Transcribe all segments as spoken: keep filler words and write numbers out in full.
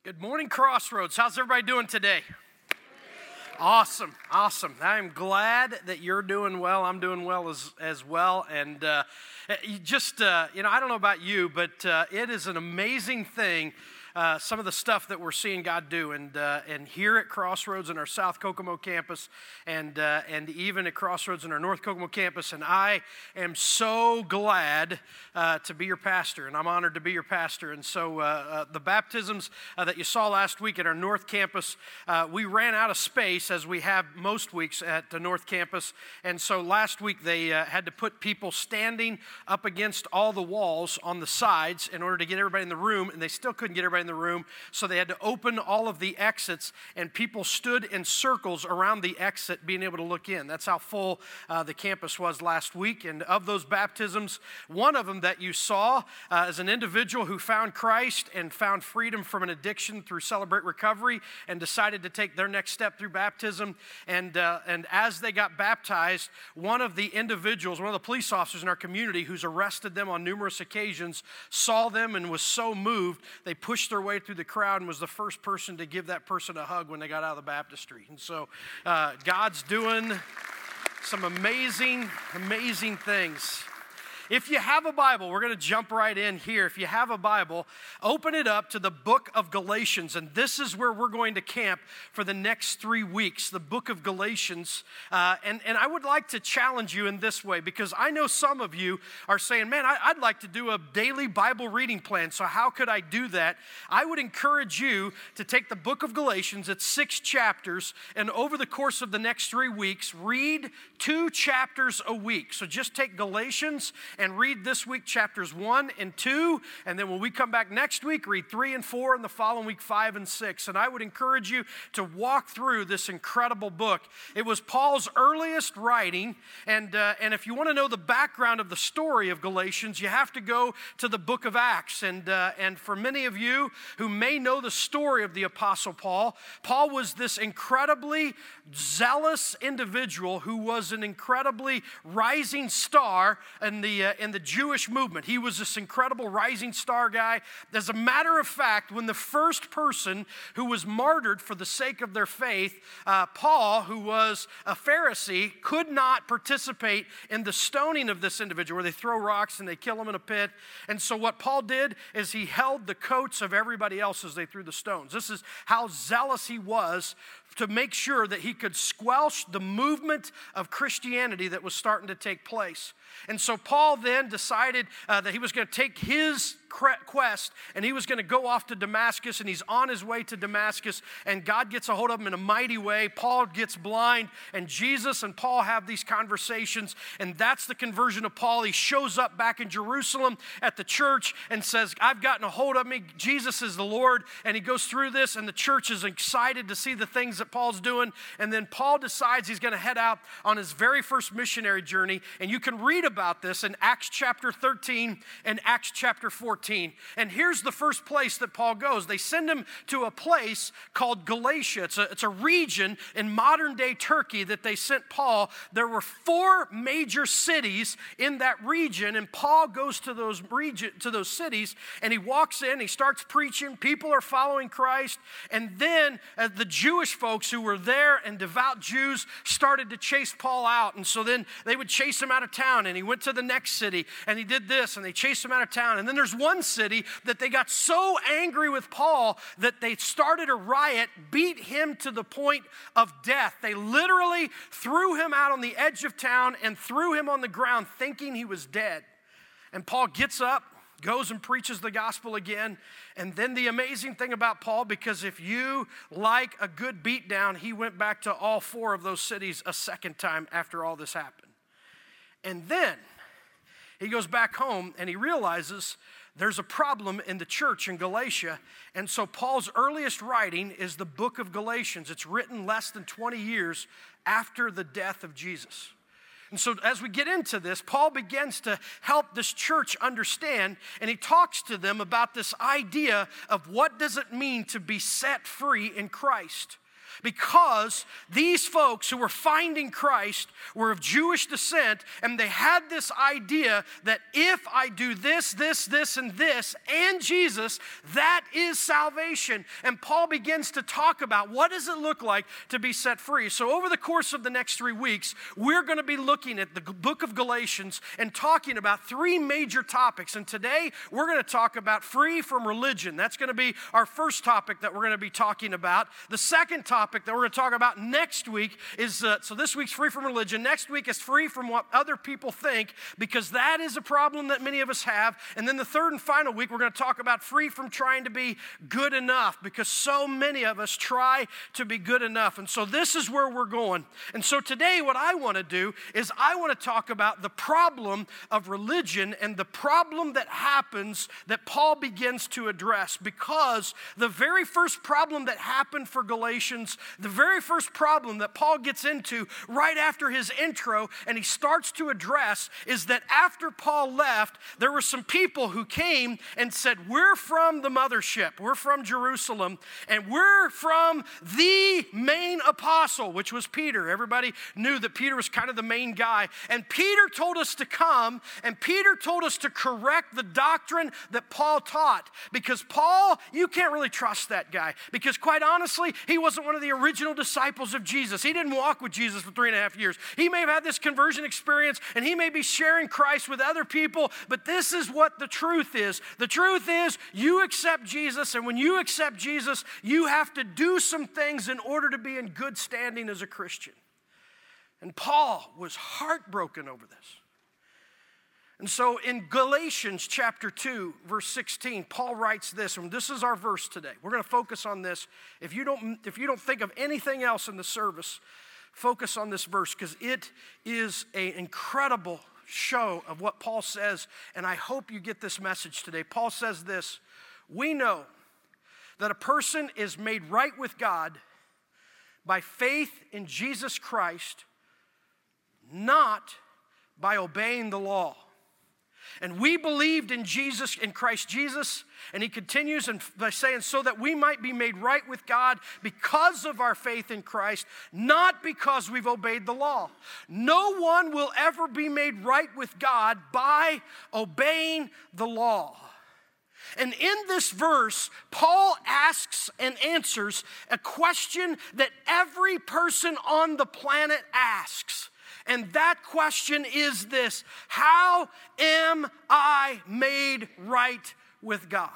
Good morning, Crossroads. How's everybody doing today? Awesome, awesome. I'm glad that you're doing well. I'm doing well as as well. And uh, you just, uh, you know, I don't know about you, but uh, it is an amazing thing. Uh, some of the stuff that we're seeing God do, and uh, and here at Crossroads in our South Kokomo campus, and uh, and even at Crossroads in our North Kokomo campus, and I am so glad uh, to be your pastor, and I'm honored to be your pastor. And so uh, uh, the baptisms uh, that you saw last week at our North campus, uh, we ran out of space as we have most weeks at the North campus, and so last week they uh, had to put people standing up against all the walls on the sides in order to get everybody in the room, and they still couldn't get everybody in the room, so they had to open all of the exits, and people stood in circles around the exit being able to look in. That's how full uh, the campus was last week. And of those baptisms, one of them that you saw uh, is an individual who found Christ and found freedom from an addiction through Celebrate Recovery and decided to take their next step through baptism. And, uh, and as they got baptized, one of the individuals, one of the police officers in our community who's arrested them on numerous occasions, saw them and was so moved, they pushed their way through the crowd and was the first person to give that person a hug when they got out of the baptistry. And so uh, God's doing some amazing, amazing things. If you have a Bible, we're going to jump right in here. If you have a Bible, open it up to the book of Galatians, and this is where we're going to camp for the next three weeks, the book of Galatians. Uh, and, and I would like to challenge you in this way, because I know some of you are saying, man, I, I'd like to do a daily Bible reading plan, so how could I do that? I would encourage you to take the book of Galatians, it's six chapters, and over the course of the next three weeks, read two chapters a week. So just take Galatians and read this week chapters one and two, and then when we come back next week, read three and four, and the following week five and six. And I would encourage you to walk through this incredible book. It was Paul's earliest writing, and uh, and if you want to know the background of the story of Galatians, you have to go to the book of Acts. And uh, and for many of you who may know the story of the Apostle Paul, Paul was this incredibly zealous individual who was an incredibly rising star in the uh, in the Jewish movement. He was this incredible rising star guy. As a matter of fact, when the first person who was martyred for the sake of their faith, uh, Paul, who was a Pharisee, could not participate in the stoning of this individual, where they throw rocks and they kill him in a pit. And so what Paul did is he held the coats of everybody else as they threw the stones. This is how zealous he was to make sure that he could squelch the movement of Christianity that was starting to take place. And so Paul then decided uh, that he was going to take his quest and he was going to go off to Damascus, and he's on his way to Damascus, and God gets a hold of him in a mighty way. Paul gets blind, and Jesus and Paul have these conversations, and that's the conversion of Paul. He shows up back in Jerusalem at the church and says, I've gotten a hold of me. Jesus is the Lord. And he goes through this, and the church is excited to see the things that Paul's doing. And then Paul decides he's going to head out on his very first missionary journey, and you can read about this in Acts chapter thirteen and Acts chapter fourteen. And here's the first place that Paul goes. They send him to a place called Galatia. It's a, it's a region in modern-day Turkey that they sent Paul. There were four major cities in that region, and Paul goes to those region, to those cities, and he walks in, he starts preaching. People are following Christ, and then uh, the Jewish folks who were there and devout Jews started to chase Paul out, and so then they would chase him out of town, and he went to the next city, and he did this, and they chased him out of town. And then there's one city that they got so angry with Paul that they started a riot, beat him to the point of death. They literally threw him out on the edge of town and threw him on the ground thinking he was dead. And Paul gets up, goes and preaches the gospel again. And then the amazing thing about Paul, because if you like a good beatdown, he went back to all four of those cities a second time after all this happened. And then he goes back home and he realizes there's a problem in the church in Galatia. And so Paul's earliest writing is the book of Galatians. It's written less than twenty years after the death of Jesus. And so as we get into this, Paul begins to help this church understand, and he talks to them about this idea of what does it mean to be set free in Christ. because these folks who were finding Christ were of Jewish descent, and they had this idea that if I do this, this, this, and this, and Jesus, that is salvation. And Paul begins to talk about what does it look like to be set free. So over the course of the next three weeks, we're going to be looking at the book of Galatians and talking about three major topics. And today, we're going to talk about free from religion. That's going to be our first topic that we're going to be talking about. The second topic that we're going to talk about next week is, uh, so this week's free from religion. Next week is free from what other people think, because that is a problem that many of us have. And then the third and final week, we're going to talk about free from trying to be good enough, because so many of us try to be good enough. And so this is where we're going. And so today what I want to do is I want to talk about the problem of religion and the problem that happens that Paul begins to address, because the very first problem that happened for Galatians, the very first problem that Paul gets into right after his intro and he starts to address, is that after Paul left, there were some people who came and said, we're from the mothership, we're from Jerusalem, and we're from the main apostle, which was Peter. Everybody knew that Peter was kind of the main guy. And Peter told us to come, and Peter told us to correct the doctrine that Paul taught, because Paul, you can't really trust that guy, because quite honestly, he wasn't one of the original disciples of Jesus. He didn't walk with Jesus for three and a half years. He may have had this conversion experience, and he may be sharing Christ with other people, but this is what the truth is. The truth is, you accept Jesus, and when you accept Jesus, you have to do some things in order to be in good standing as a Christian. And Paul was heartbroken over this. And so in Galatians chapter two, verse sixteen, Paul writes this, and this is our verse today. We're going to focus on this. If you don't, if you don't think of anything else in the service, focus on this verse, because it is an incredible show of what Paul says, and I hope you get this message today. Paul says this: we know that a person is made right with God by faith in Jesus Christ, not by obeying the law. And we believed in Jesus, in Christ Jesus, and he continues by saying, so that we might be made right with God because of our faith in Christ, not because we've obeyed the law. No one will ever be made right with God by obeying the law. And in this verse, Paul asks and answers a question that every person on the planet asks. And that question is this: how am I made right with God?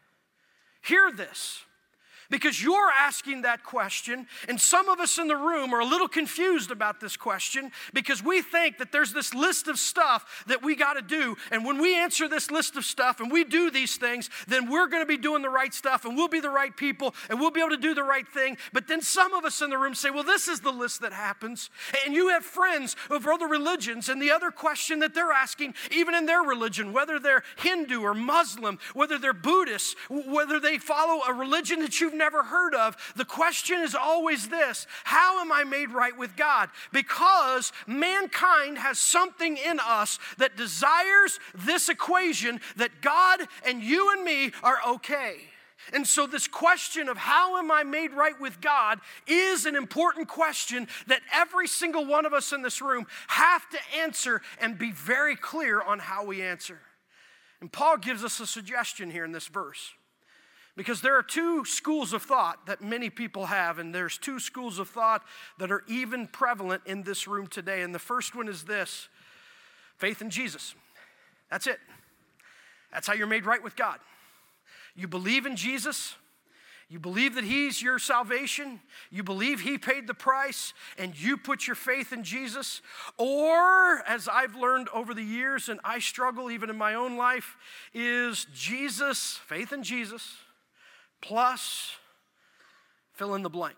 Hear this, because you're asking that question, and some of us in the room are a little confused about this question, because we think that there's this list of stuff that we got to do, and when we answer this list of stuff and we do these things, then we're going to be doing the right stuff, and we'll be the right people, and we'll be able to do the right thing. But then some of us in the room say, well, this is the list that happens. And you have friends of other religions, and the other question that they're asking, even in their religion, whether they're Hindu or Muslim, whether they're Buddhist, whether they follow a religion that you've never heard of, the question is always this: how am I made right with God? Because mankind has something in us that desires this equation that God and you and me are okay. And so this question of how am I made right with God is an important question that every single one of us in this room have to answer and be very clear on how we answer. And Paul gives us a suggestion here in this verse. Because there are two schools of thought that many people have, and there's two schools of thought that are even prevalent in this room today. And the first one is this: faith in Jesus. That's it. That's how you're made right with God. You believe in Jesus. You believe that he's your salvation. You believe he paid the price, and you put your faith in Jesus. Or, as I've learned over the years, and I struggle even in my own life, is Jesus, faith in Jesus, plus fill in the blank.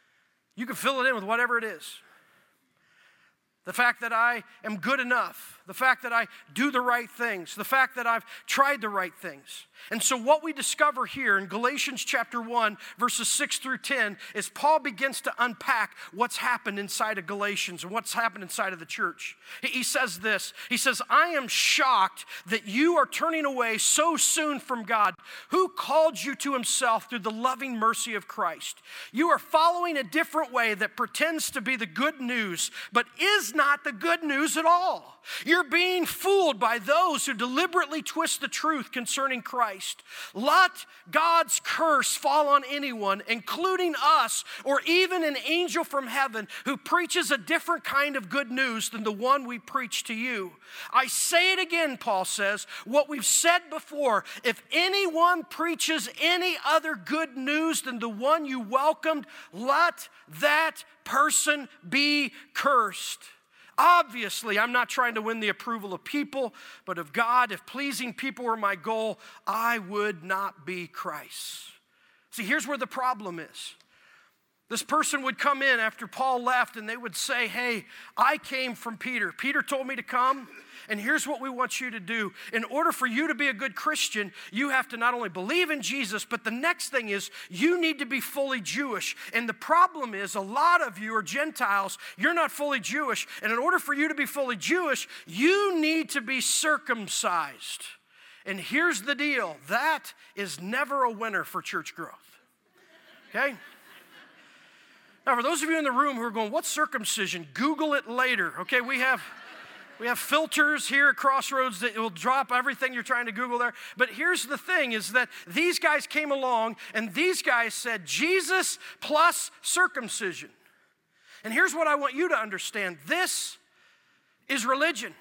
You can fill it in with whatever it is. The fact that I am good enough, the fact that I do the right things, the fact that I've tried the right things. And so what we discover here in Galatians chapter one, verses six through ten, is Paul begins to unpack what's happened inside of Galatians and what's happened inside of the church. He says this, he says, I am shocked that you are turning away so soon from God, who called you to himself through the loving mercy of Christ. You are following a different way that pretends to be the good news, but is not the good news at all. You're being fooled by those who deliberately twist the truth concerning Christ. Let God's curse fall on anyone, including us, or even an angel from heaven who preaches a different kind of good news than the one we preach to you. I say it again, Paul says, what we've said before, if anyone preaches any other good news than the one you welcomed, let that person be cursed. Obviously, I'm not trying to win the approval of people, but of God. If pleasing people were my goal, I would not be Christ. See, here's where the problem is. This person would come in after Paul left and they would say, hey, I came from Peter. Peter told me to come, and here's what we want you to do. In order for you to be a good Christian, you have to not only believe in Jesus, but the next thing is you need to be fully Jewish. And the problem is a lot of you are Gentiles. You're not fully Jewish. And in order for you to be fully Jewish, you need to be circumcised. And here's the deal. That is never a winner for church growth. Okay? Now, for those of you in the room who are going, what's circumcision? Google it later. Okay, we have, we have filters here at Crossroads that will drop everything you're trying to Google there. But here's the thing is that these guys came along and these guys said Jesus plus circumcision. And here's what I want you to understand. This is religion.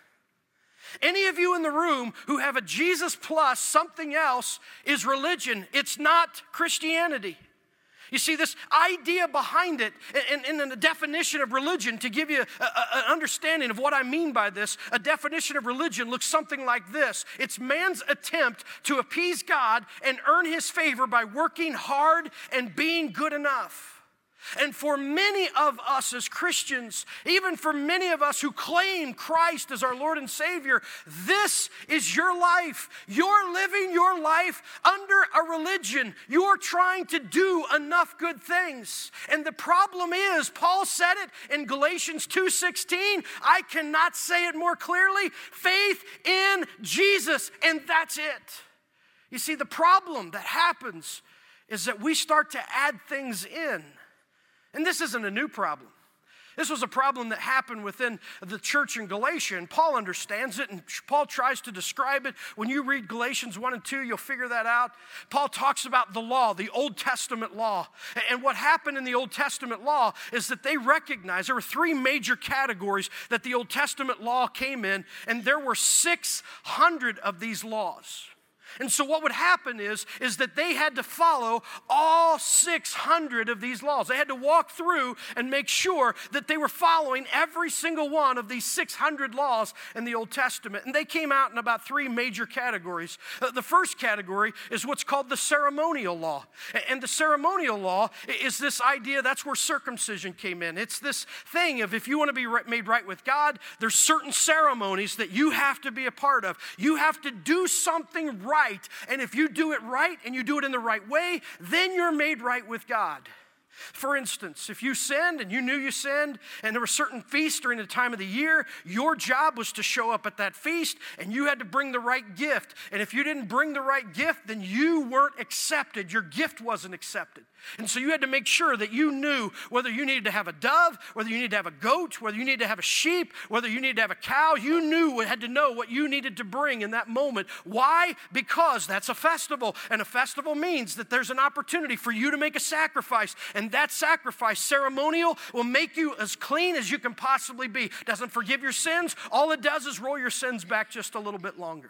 Any of you in the room who have a Jesus plus something else is religion. It's not Christianity. You see, this idea behind it, and, and, and the definition of religion, to give you an understanding of what I mean by this, a definition of religion looks something like this. It's man's attempt to appease God and earn his favor by working hard and being good enough. And for many of us as Christians, even for many of us who claim Christ as our Lord and Savior, this is your life. You're living your life under a religion. You're trying to do enough good things. And the problem is, Paul said it in Galatians two sixteen, I cannot say it more clearly, faith in Jesus, and that's it. You see, the problem that happens is that we start to add things in. And this isn't a new problem. This was a problem that happened within the church in Galatia, and Paul understands it, and Paul tries to describe it. When you read Galatians one and two, you'll figure that out. Paul talks about the law, the Old Testament law. And what happened in the Old Testament law is that they recognized there were three major categories that the Old Testament law came in, and there were six hundred of these laws. And so what would happen is, is that they had to follow all six hundred of these laws. They had to walk through and make sure that they were following every single one of these six hundred laws in the Old Testament. And they came out in about three major categories. Uh, the first category is what's called the ceremonial law. And the ceremonial law is this idea, that's where circumcision came in. It's this thing of if you want to be made right with God, there's certain ceremonies that you have to be a part of. You have to do something right. And if you do it right and you do it in the right way, then you're made right with God. For instance, if you sinned and you knew you sinned and there were certain feasts during the time of the year, your job was to show up at that feast and you had to bring the right gift. And if you didn't bring the right gift, then you weren't accepted. Your gift wasn't accepted. And so you had to make sure that you knew whether you needed to have a dove, whether you needed to have a goat, whether you needed to have a sheep, whether you needed to have a cow. You knew, had to know what you needed to bring in that moment. Why? Because that's a festival. And a festival means that there's an opportunity for you to make a sacrifice. And that sacrifice, ceremonial, will make you as clean as you can possibly be. Doesn't forgive your sins. All it does is roll your sins back just a little bit longer.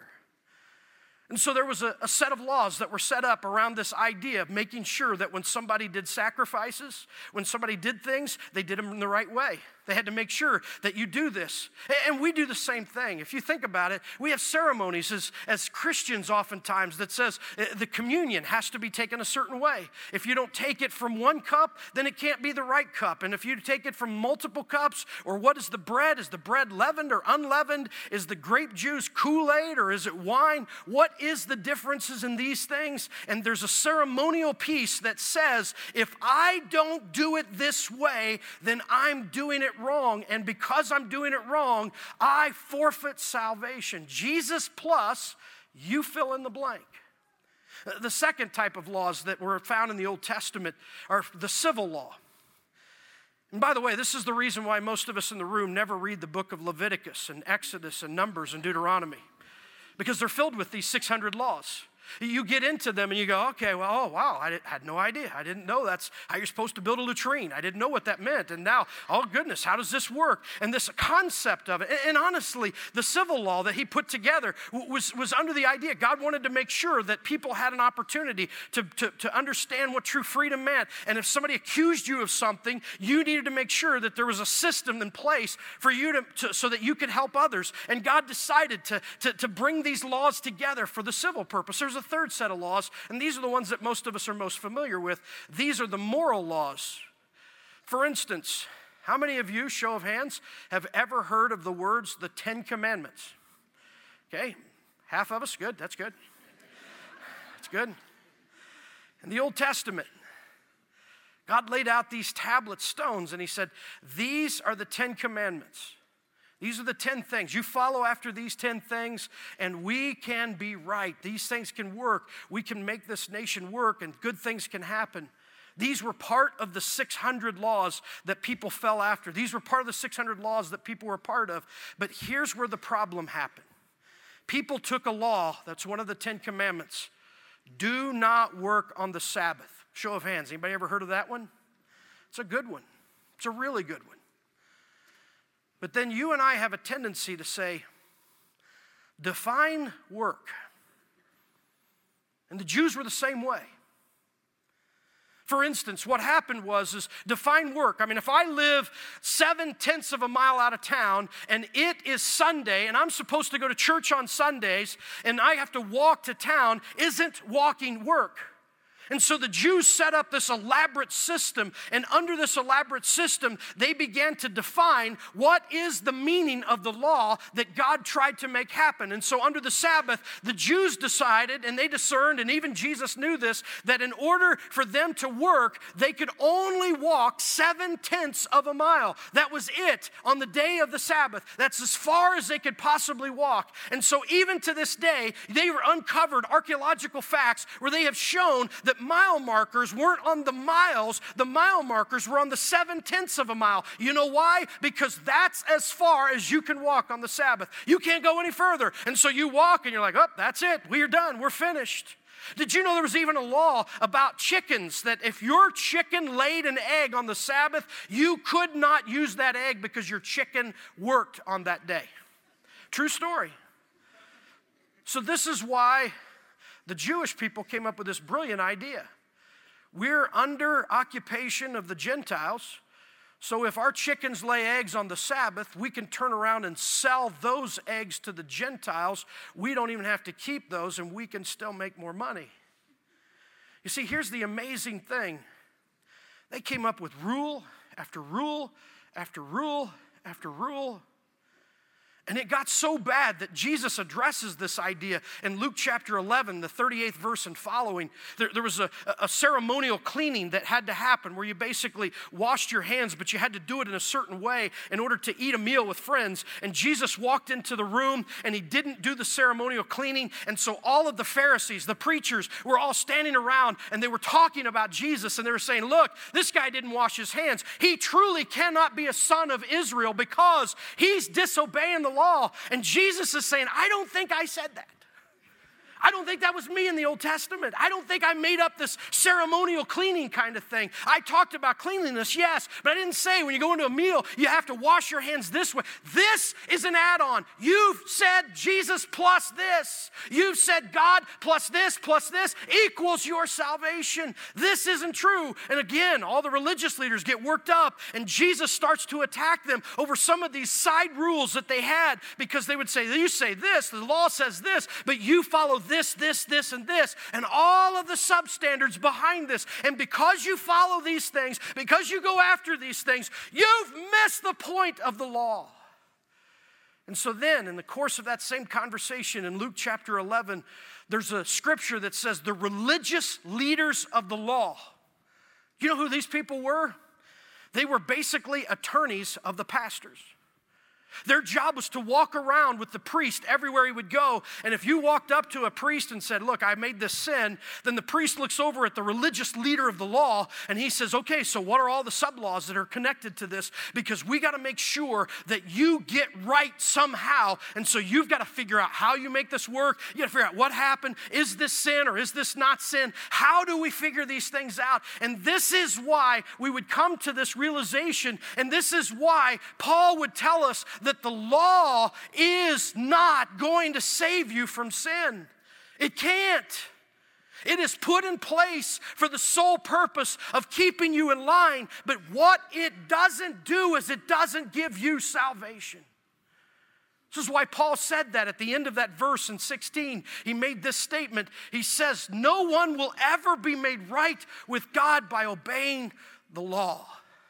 And so there was a, a set of laws that were set up around this idea of making sure that when somebody did sacrifices, when somebody did things, they did them in the right way. They had to make sure that you do this. And we do the same thing. If you think about it, we have ceremonies as, as Christians oftentimes that says the communion has to be taken a certain way. If you don't take it from one cup, then it can't be the right cup. And if you take it from multiple cups, or what is the bread? Is the bread leavened or unleavened? Is the grape juice Kool-Aid or is it wine? What is the differences in these things? And there's a ceremonial piece that says, if I don't do it this way, then I'm doing it wrong, and because I'm doing it wrong, I forfeit salvation. Jesus plus, you fill in the blank. The second type of laws that were found in the Old Testament are the civil law. And by the way, this is the reason why most of us in the room never read the book of Leviticus and Exodus and Numbers and Deuteronomy, because they're filled with these six hundred laws. You get into them and you go, okay, well, oh, wow, I had no idea. I didn't know that's how you're supposed to build a latrine. I didn't know what that meant. And now, oh, goodness, how does this work? And this concept of it. And, and honestly, the civil law that he put together was, was under the idea. God wanted to make sure that people had an opportunity to, to, to understand what true freedom meant. And if somebody accused you of something, you needed to make sure that there was a system in place for you to, to so that you could help others. And God decided to, to, to bring these laws together for the civil purpose. There's a third set of laws, and these are the ones that most of us are most familiar with. These are the moral laws. For instance, how many of you, show of hands, have ever heard of the words, the Ten Commandments? Okay, half of us, good, that's good. That's good. In the Old Testament, God laid out these tablet stones, and he said, these are the Ten Commandments. These are the ten things. You follow after these ten things, and we can be right. These things can work. We can make this nation work, and good things can happen. These were part of the six hundred laws that people fell after. These were part of the six hundred laws that people were part of. But here's where the problem happened. People took a law, that's one of the Ten Commandments. Do not work on the Sabbath. Show of hands. Anybody ever heard of that one? It's a good one. It's a really good one. But then you and I have a tendency to say, define work. And the Jews were the same way. For instance, what happened was is define work. I mean, if I live seven tenths of a mile out of town and it is Sunday and I'm supposed to go to church on Sundays and I have to walk to town, isn't walking work? And so the Jews set up this elaborate system, and under this elaborate system, they began to define what is the meaning of the law that God tried to make happen. And so under the Sabbath, the Jews decided, and they discerned, and even Jesus knew this, that in order for them to work, they could only walk seven tenths of a mile. That was it on the day of the Sabbath. That's as far as they could possibly walk. And so even to this day, they were uncovered archaeological facts where they have shown that mile markers weren't on the miles, the mile markers were on the seven tenths of a mile. You know why? Because that's as far as you can walk on the Sabbath. You can't go any further. And so you walk and you're like, oh, that's it. We're done. We're finished. Did you know there was even a law about chickens that if your chicken laid an egg on the Sabbath, you could not use that egg because your chicken worked on that day? True story. So this is why the Jewish people came up with this brilliant idea. We're under occupation of the Gentiles, so if our chickens lay eggs on the Sabbath, we can turn around and sell those eggs to the Gentiles. We don't even have to keep those, and we can still make more money. You see, here's the amazing thing. They came up with rule after rule after rule after rule. And it got so bad that Jesus addresses this idea in Luke chapter eleven, the thirty-eighth verse and following. There, there was a, a ceremonial cleaning that had to happen where you basically washed your hands, but you had to do it in a certain way in order to eat a meal with friends. And Jesus walked into the room and he didn't do the ceremonial cleaning. And so all of the Pharisees, the preachers, were all standing around and they were talking about Jesus. And they were saying, look, this guy didn't wash his hands. He truly cannot be a son of Israel because he's disobeying the law. And Jesus is saying, I don't think I said that. I don't think that was me in the Old Testament. I don't think I made up this ceremonial cleaning kind of thing. I talked about cleanliness, yes, but I didn't say when you go into a meal, you have to wash your hands this way. This is an add-on. You've said Jesus plus this. You've said God plus this plus this equals your salvation. This isn't true. And again, all the religious leaders get worked up, and Jesus starts to attack them over some of these side rules that they had, because they would say, you say this, the law says this, but you follow this. This, this, this, and this, and all of the substandards behind this. And because you follow these things, because you go after these things, you've missed the point of the law. And so then, in the course of that same conversation in Luke chapter eleven, there's a scripture that says the religious leaders of the law. You know who these people were? They were basically attorneys of the pastors. Their job was to walk around with the priest everywhere he would go. And if you walked up to a priest and said, look, I made this sin, then the priest looks over at the religious leader of the law and he says, okay, so what are all the sub-laws that are connected to this? Because we got to make sure that you get right somehow. And so you've got to figure out how you make this work. You got to figure out what happened. Is this sin or is this not sin? How do we figure these things out? And this is why we would come to this realization. And this is why Paul would tell us that the law is not going to save you from sin. It can't. It is put in place for the sole purpose of keeping you in line, but what it doesn't do is it doesn't give you salvation. This is why Paul said that at the end of that verse in sixteen. He made this statement. He says, no one will ever be made right with God by obeying the law.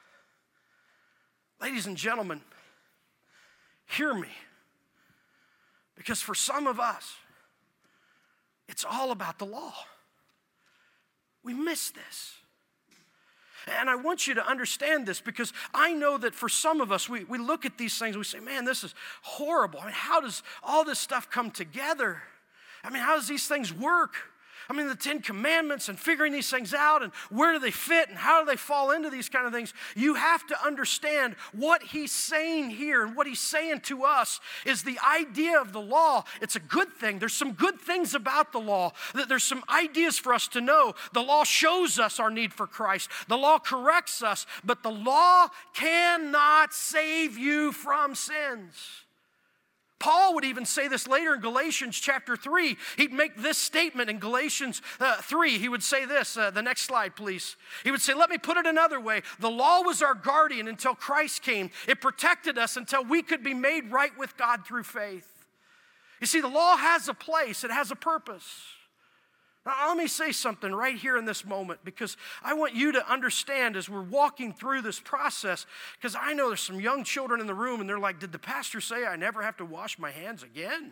Ladies and gentlemen, hear me, because for some of us, it's all about the law. We miss this. And I want you to understand this, because I know that for some of us, we, we look at these things, we say, man, this is horrible. I mean, how does all this stuff come together? I mean, how does these things work? I mean, the Ten Commandments and figuring these things out and where do they fit and how do they fall into these kind of things. You have to understand what he's saying here, and what he's saying to us is the idea of the law. It's a good thing. There's some good things about the law. There's some ideas for us to know. The law shows us our need for Christ. The law corrects us, but the law cannot save you from sins. Paul would even say this later in Galatians chapter three. He'd make this statement in Galatians uh, three. He would say this, uh, the next slide, please. He would say, let me put it another way. The law was our guardian until Christ came. It protected us until we could be made right with God through faith. You see, the law has a place. It has a purpose. Now, let me say something right here in this moment, because I want you to understand as we're walking through this process, because I know there's some young children in the room and they're like, did the pastor say I never have to wash my hands again?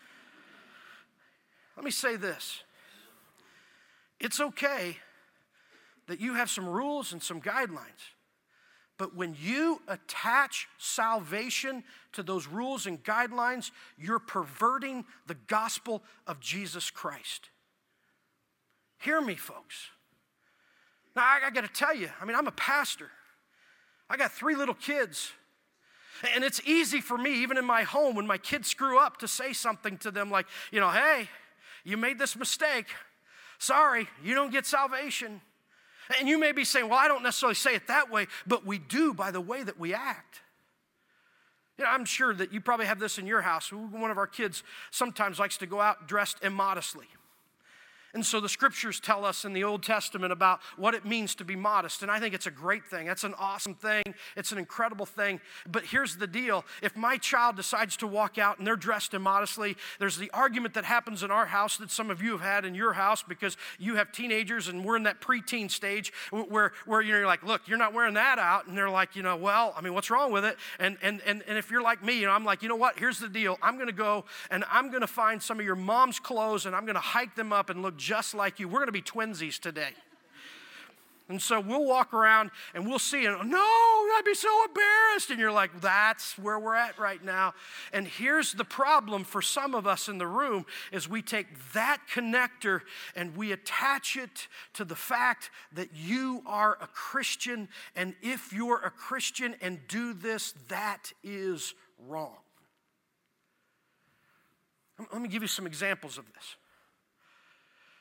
Let me say this. It's okay that you have some rules and some guidelines, but when you attach salvation to those rules and guidelines, you're perverting the gospel of Jesus Christ. Hear me, folks. Now, I, I got to tell you, I mean, I'm a pastor. I got three little kids. And it's easy for me, even in my home, when my kids screw up, to say something to them like, you know, hey, you made this mistake. Sorry, you don't get salvation. And you may be saying, well, I don't necessarily say it that way, but we do by the way that we act. You know, I'm sure that you probably have this in your house. One of our kids sometimes likes to go out dressed immodestly. And so the scriptures tell us in the Old Testament about what it means to be modest. And I think it's a great thing. That's an awesome thing. It's an incredible thing. But here's the deal. If my child decides to walk out and they're dressed immodestly, there's the argument that happens in our house that some of you have had in your house, because you have teenagers and we're in that preteen stage where, where you're like, look, you're not wearing that out. And they're like, you know, well, I mean, what's wrong with it? And, and, and, and if you're like me, you know, I'm like, you know what? Here's the deal. I'm going to go and I'm going to find some of your mom's clothes and I'm going to hike them up and look just like you. We're going to be twinsies today. And so we'll walk around and we'll see, and no, I'd be so embarrassed. And you're like, that's where we're at right now. And here's the problem for some of us in the room is we take that connector and we attach it to the fact that you are a Christian. And if you're a Christian and do this, that is wrong. Let me give you some examples of this.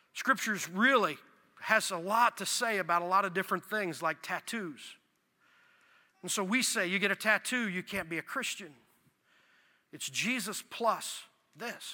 Scriptures really has a lot to say about a lot of different things like tattoos. And so we say, you get a tattoo, you can't be a Christian. It's Jesus plus this.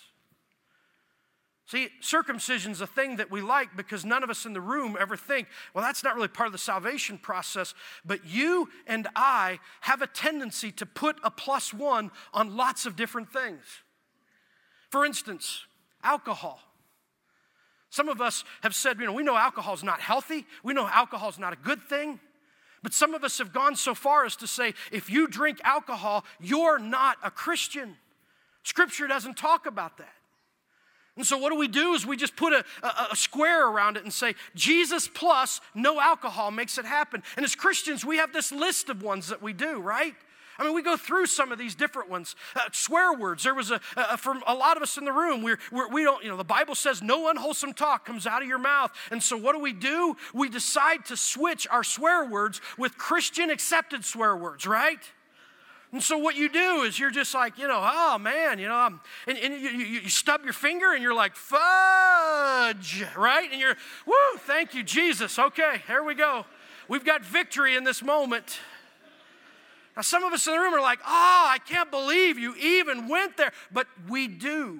See, circumcision's a thing that we like because none of us in the room ever think, well, that's not really part of the salvation process. But you and I have a tendency to put a plus one on lots of different things. For instance, alcohol. Some of us have said, you know, we know alcohol's not healthy. We know alcohol's not a good thing. But some of us have gone so far as to say, if you drink alcohol, you're not a Christian. Scripture doesn't talk about that. And so what do we do is we just put a, a, a square around it and say, Jesus plus no alcohol makes it happen. And as Christians, we have this list of ones that we do, right? I mean, we go through some of these different ones. Uh, swear words. There was a, uh, from a lot of us in the room, we're, we're, we don't, you know, the Bible says no unwholesome talk comes out of your mouth. And so what do we do? We decide to switch our swear words with Christian accepted swear words, right? And so what you do is you're just like, you know, oh man, you know, I'm, and, and you, you, you stub your finger and you're like, fudge, right? And you're, woo, thank you, Jesus. Okay, here we go. We've got victory in this moment. Now, some of us in the room are like, oh, I can't believe you even went there. But we do.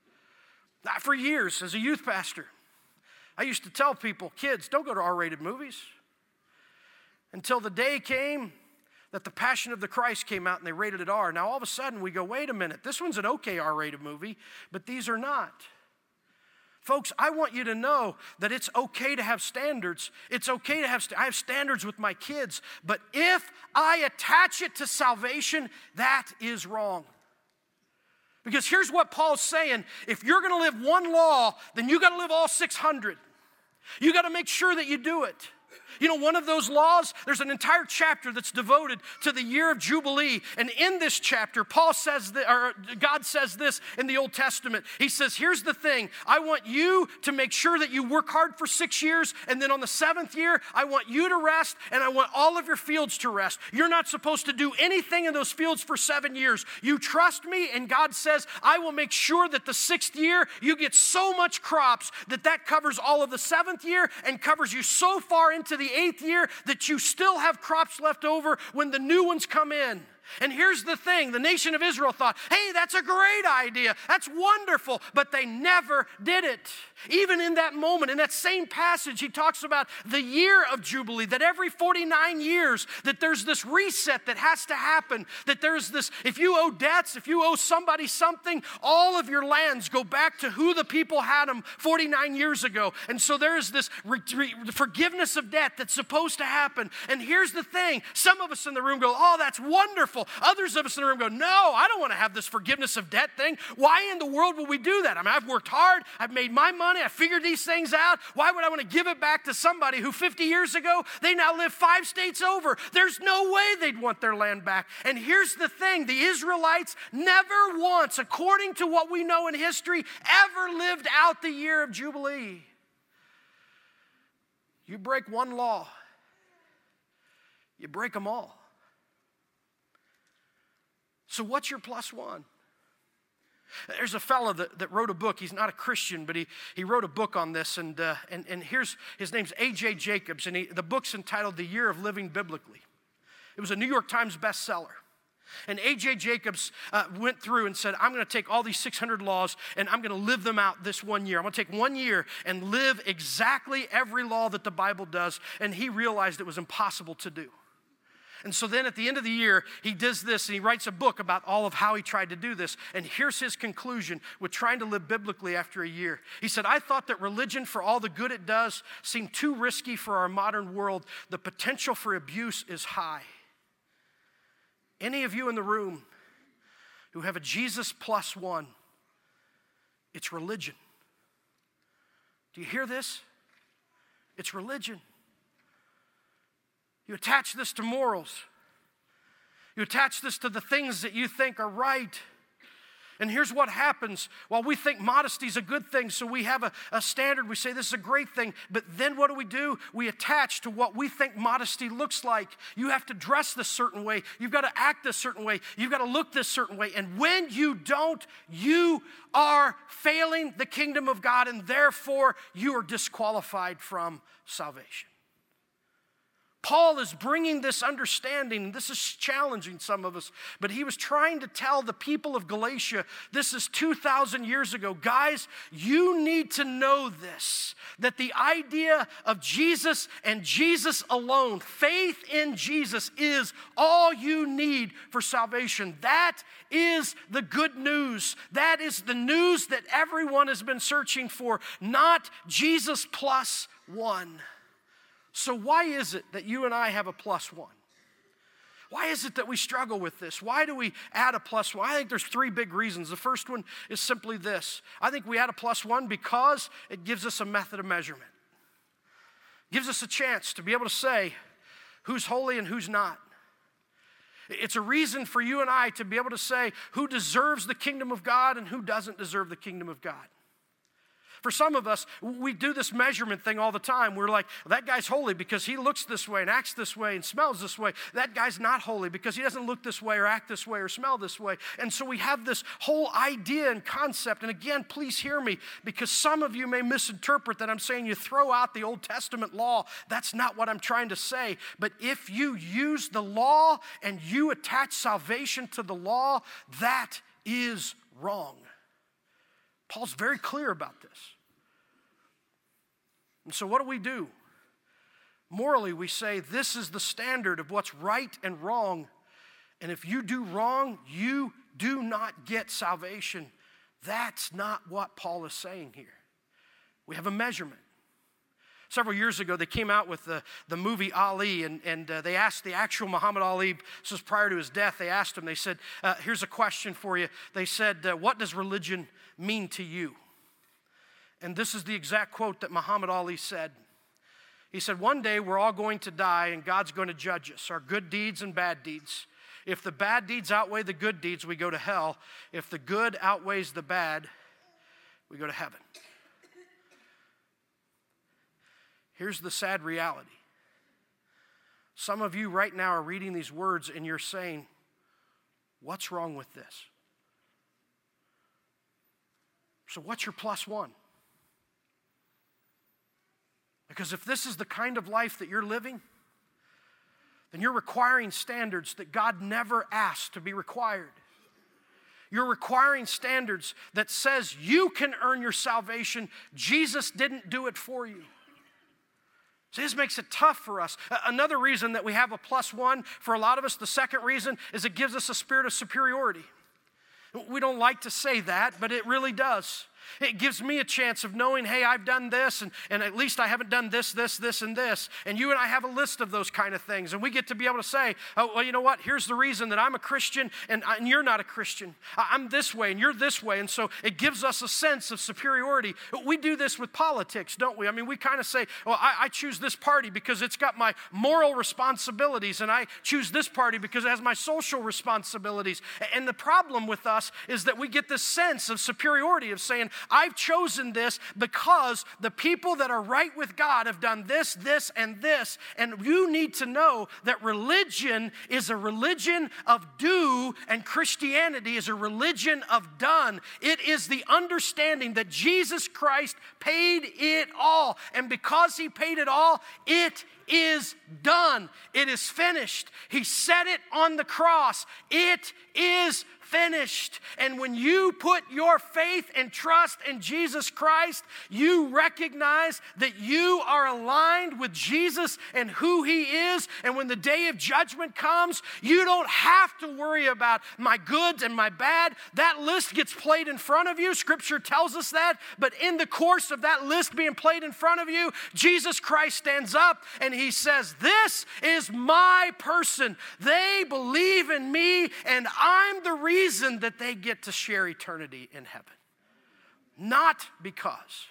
For years, as a youth pastor, I used to tell people, kids, don't go to R-rated movies. Until the day came that The Passion of the Christ came out and they rated it R. Now, all of a sudden, we go, wait a minute, this one's an okay R-rated movie, but these are not. Folks, I want you to know that it's okay to have standards. It's okay to have, st- I have standards with my kids, but if I attach it to salvation, that is wrong. Because here's what Paul's saying, if you're going to live one law, then you got to live all six hundred. You got to make sure that you do it. You know, one of those laws, there's an entire chapter that's devoted to the year of Jubilee. And in this chapter, Paul says, that, or God says this in the Old Testament. He says, here's the thing. I want you to make sure that you work hard for six years. And then on the seventh year, I want you to rest. And I want all of your fields to rest. You're not supposed to do anything in those fields for seven years. You trust me. And God says, I will make sure that the sixth year, you get so much crops that that covers all of the seventh year and covers you so far into the eighth year that you still have crops left over when the new ones come in. And here's the thing, the nation of Israel thought, hey, that's a great idea, that's wonderful, but they never did it. Even in that moment, in that same passage, he talks about the year of Jubilee, that every forty-nine years, that there's this reset that has to happen, that there's this, if you owe debts, if you owe somebody something, all of your lands go back to who the people had them forty-nine years ago. And so there's this re- re- forgiveness of debt that's supposed to happen. And here's the thing, some of us in the room go, oh, that's wonderful. Others of us in the room go, no, I don't want to have this forgiveness of debt thing. Why in the world would we do that? I mean, I've worked hard. I've made my money. I figured these things out. Why would I want to give it back to somebody who fifty years ago, they now live five states over? There's no way they'd want their land back. And here's the thing. The Israelites never once, according to what we know in history, ever lived out the year of Jubilee. You break one law, you break them all. So what's your plus one? There's a fellow that, that wrote a book. He's not a Christian, but he, he wrote a book on this. And, uh, and, and here's, his name's A J Jacobs, and he, the book's entitled The Year of Living Biblically. It was a New York Times bestseller. And A J Jacobs uh, went through and said, I'm going to take all these six hundred laws and I'm going to live them out this one year. I'm going to take one year and live exactly every law that the Bible does. And he realized it was impossible to do. And so then at the end of the year, he does this and he writes a book about all of how he tried to do this. And here's his conclusion with trying to live biblically after a year. He said, I thought that religion, for all the good it does, seemed too risky for our modern world. The potential for abuse is high. Any of you in the room who have a Jesus plus one, it's religion. Do you hear this? It's religion. You attach this to morals. You attach this to the things that you think are right. And here's what happens. While we think modesty is a good thing, so we have a, a standard, we say this is a great thing, but then what do we do? We attach to what we think modesty looks like. You have to dress this certain way. You've got to act this certain way. You've got to look this certain way. And when you don't, you are failing the kingdom of God, and therefore you are disqualified from salvation. Paul is bringing this understanding, and this is challenging some of us, but he was trying to tell the people of Galatia, this is two thousand years ago, guys, you need to know this, that the idea of Jesus and Jesus alone, faith in Jesus, is all you need for salvation. That is the good news. That is the news that everyone has been searching for, not Jesus plus one. So why is it that you and I have a plus one? Why is it that we struggle with this? Why do we add a plus one? I think there's three big reasons. The first one is simply this. I think we add a plus one because it gives us a method of measurement. It gives us a chance to be able to say who's holy and who's not. It's a reason for you and I to be able to say who deserves the kingdom of God and who doesn't deserve the kingdom of God. For some of us, we do this measurement thing all the time. We're like, that guy's holy because he looks this way and acts this way and smells this way. That guy's not holy because he doesn't look this way or act this way or smell this way. And so we have this whole idea and concept. And again, please hear me, because some of you may misinterpret that I'm saying you throw out the Old Testament law. That's not what I'm trying to say. But if you use the law and you attach salvation to the law, that is wrong. Paul's very clear about this. And so what do we do? Morally, we say this is the standard of what's right and wrong. And if you do wrong, you do not get salvation. That's not what Paul is saying here. We have a measurement. Several years ago, they came out with the, the movie Ali, and, and uh, they asked the actual Muhammad Ali, this was prior to his death, they asked him, they said, uh, here's a question for you. They said, uh, what does religion mean to you? And this is the exact quote that Muhammad Ali said. He said, one day we're all going to die and God's going to judge us, our good deeds and bad deeds. If the bad deeds outweigh the good deeds, we go to hell. If the good outweighs the bad, we go to heaven. Here's the sad reality. Some of you right now are reading these words and you're saying, what's wrong with this? So what's your plus one? Because if this is the kind of life that you're living, then you're requiring standards that God never asked to be required. You're requiring standards that says you can earn your salvation. Jesus didn't do it for you. So this makes it tough for us. Another reason that we have a plus one for a lot of us, the second reason, is it gives us a spirit of superiority. We don't like to say that, but it really does. It gives me a chance of knowing, hey, I've done this, and, and at least I haven't done this, this, this, and this. And you and I have a list of those kind of things. And we get to be able to say, oh, well, you know what? Here's the reason that I'm a Christian, and, and you're not a Christian. I'm this way, and you're this way. And so it gives us a sense of superiority. We do this with politics, don't we? I mean, we kind of say, well, I, I choose this party because it's got my moral responsibilities, and I choose this party because it has my social responsibilities. And the problem with us is that we get this sense of superiority of saying, I've chosen this because the people that are right with God have done this, this, and this. And you need to know that religion is a religion of do, and Christianity is a religion of done. It is the understanding that Jesus Christ paid it all. And because he paid it all, it is done. It is finished. He said it on the cross. It is finished. And when you put your faith and trust in Jesus Christ, you recognize that you are aligned with Jesus and who he is. And when the day of judgment comes, you don't have to worry about my goods and my bad. That list gets played in front of you. Scripture tells us that. But in the course of that list being played in front of you, Jesus Christ stands up and he says, this is my person. They believe in me, and I'm the reason reason that they get to share eternity in heaven. Not because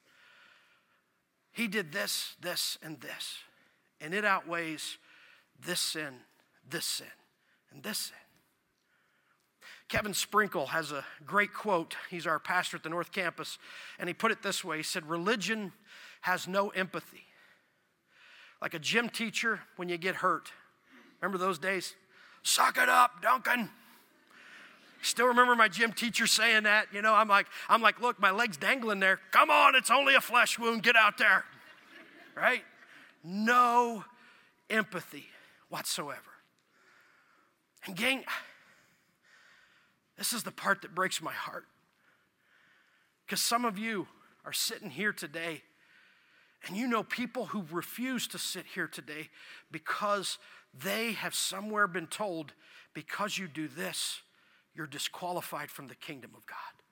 he did this, this, and this, and it outweighs this sin, this sin, and this sin. Kevin Sprinkle has a great quote. He's our pastor at the North Campus, and he put it this way. He said, religion has no empathy. Like a gym teacher when you get hurt. Remember those days? Suck it up, Duncan. Still remember my gym teacher saying that. You know, I'm like, I'm like, look, my leg's dangling there. Come on, it's only a flesh wound. Get out there. Right? No empathy whatsoever. And gang, this is the part that breaks my heart. Because some of you are sitting here today, and you know people who refuse to sit here today because they have somewhere been told, because you do this, you're disqualified from the kingdom of God.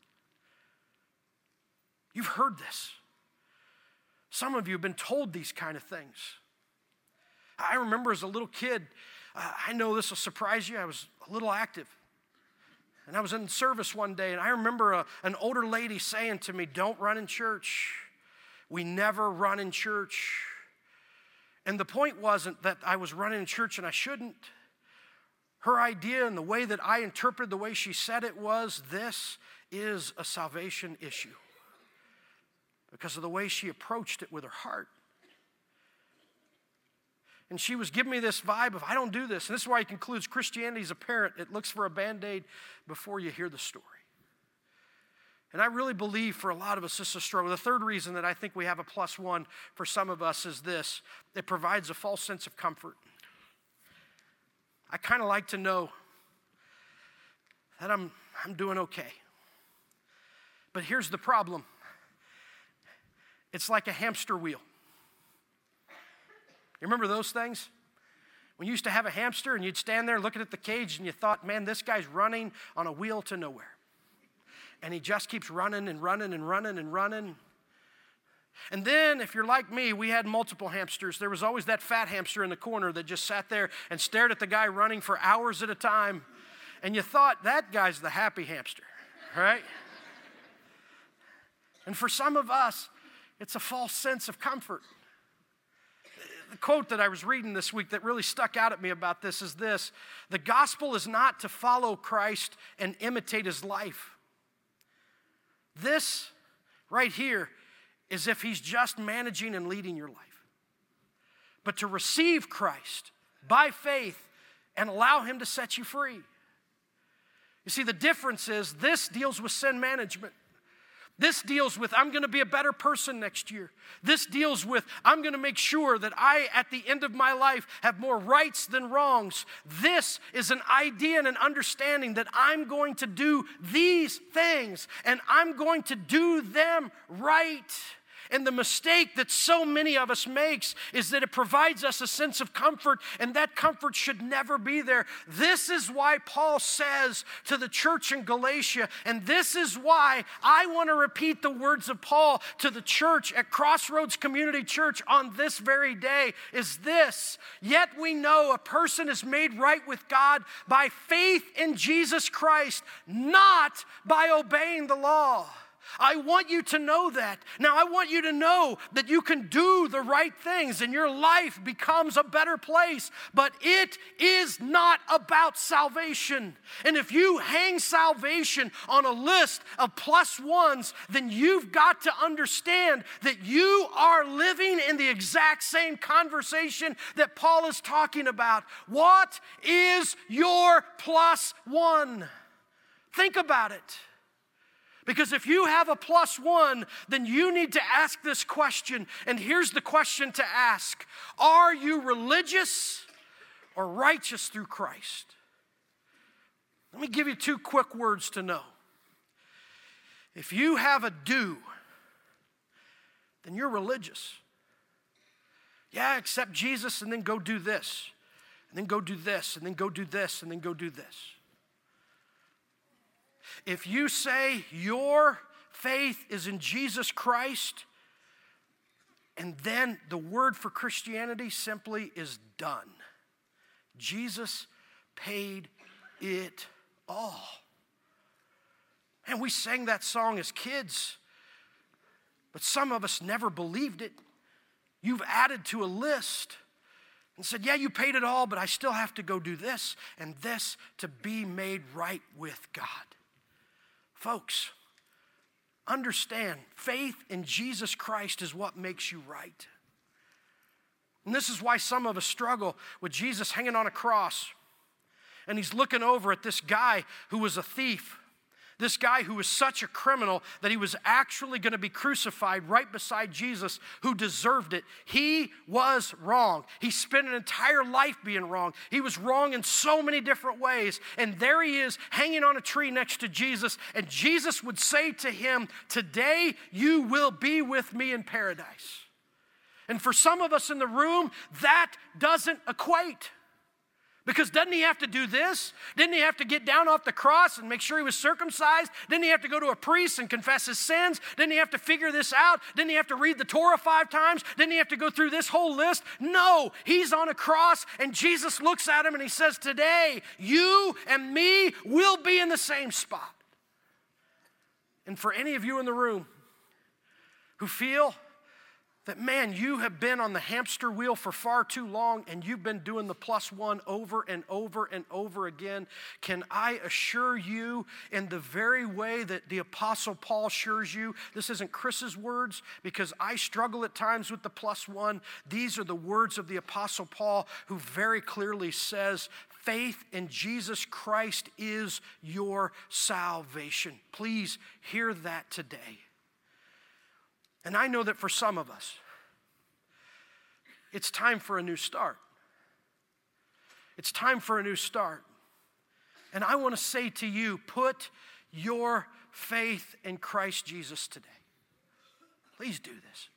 You've heard this. Some of you have been told these kind of things. I remember as a little kid, uh, I know this will surprise you, I was a little active. And I was in service one day, and I remember a, an older lady saying to me, don't run in church. We never run in church. And the point wasn't that I was running in church and I shouldn't. Her idea and the way that I interpreted the way she said it was, this is a salvation issue. Because of the way she approached it with her heart. And she was giving me this vibe of, I don't do this. And this is why he concludes, Christianity is a parent. It looks for a Band-Aid before you hear the story. And I really believe for a lot of us this is a struggle. The third reason that I think we have a plus one for some of us is this. It provides a false sense of comfort. I kind of like to know that I'm, I'm doing okay. But here's the problem. It's like a hamster wheel. You remember those things? When you used to have a hamster and you'd stand there looking at the cage and you thought, man, this guy's running on a wheel to nowhere. And he just keeps running and running and running and running. And then, if you're like me, we had multiple hamsters. There was always that fat hamster in the corner that just sat there and stared at the guy running for hours at a time. And you thought, that guy's the happy hamster, right? And for some of us, it's a false sense of comfort. The quote that I was reading this week that really stuck out at me about this is this. The gospel is not to follow Christ and imitate his life. This right here is if he's just managing and leading your life. But to receive Christ by faith and allow him to set you free. You see, the difference is this deals with sin management. This deals with, I'm going to be a better person next year. This deals with, I'm going to make sure that I, at the end of my life, have more rights than wrongs. This is an idea and an understanding that I'm going to do these things, and I'm going to do them right. And the mistake that so many of us makes is that it provides us a sense of comfort, and that comfort should never be there. This is why Paul says to the church in Galatia, and this is why I want to repeat the words of Paul to the church at Crossroads Community Church on this very day, is this: yet we know a person is made right with God by faith in Jesus Christ, not by obeying the law. I want you to know that. Now, I want you to know that you can do the right things and your life becomes a better place, but it is not about salvation. And if you hang salvation on a list of plus ones, then you've got to understand that you are living in the exact same conversation that Paul is talking about. What is your plus one? Think about it. Because if you have a plus one, then you need to ask this question. And here's the question to ask. Are you religious or righteous through Christ? Let me give you two quick words to know. If you have a do, then you're religious. Yeah, accept Jesus and then go do this. And then go do this, and then go do this, and then go do this. If you say your faith is in Jesus Christ, and then the word for Christianity simply is done. Jesus paid it all. And we sang that song as kids, but some of us never believed it. You've added to a list and said, yeah, you paid it all, but I still have to go do this and this to be made right with God. Folks, understand, faith in Jesus Christ is what makes you right. And this is why some of us struggle with Jesus hanging on a cross. And he's looking over at this guy who was a thief, this guy who was such a criminal that he was actually going to be crucified right beside Jesus, who deserved it. He was wrong. He spent an entire life being wrong. He was wrong in so many different ways. And there he is hanging on a tree next to Jesus. And Jesus would say to him, today you will be with me in paradise. And for some of us in the room, that doesn't equate. Because doesn't he have to do this? Didn't he have to get down off the cross and make sure he was circumcised? Didn't he have to go to a priest and confess his sins? Didn't he have to figure this out? Didn't he have to read the Torah five times? Didn't he have to go through this whole list? No, he's on a cross and Jesus looks at him and he says, today you and me will be in the same spot. And for any of you in the room who feel that, man, you have been on the hamster wheel for far too long and you've been doing the plus one over and over and over again, can I assure you in the very way that the Apostle Paul assures you, this isn't Chris's words because I struggle at times with the plus one. These are the words of the Apostle Paul, who very clearly says, faith in Jesus Christ is your salvation. Please hear that today. And I know that for some of us, it's time for a new start. It's time for a new start. And I want to say to you, put your faith in Christ Jesus today. Please do this.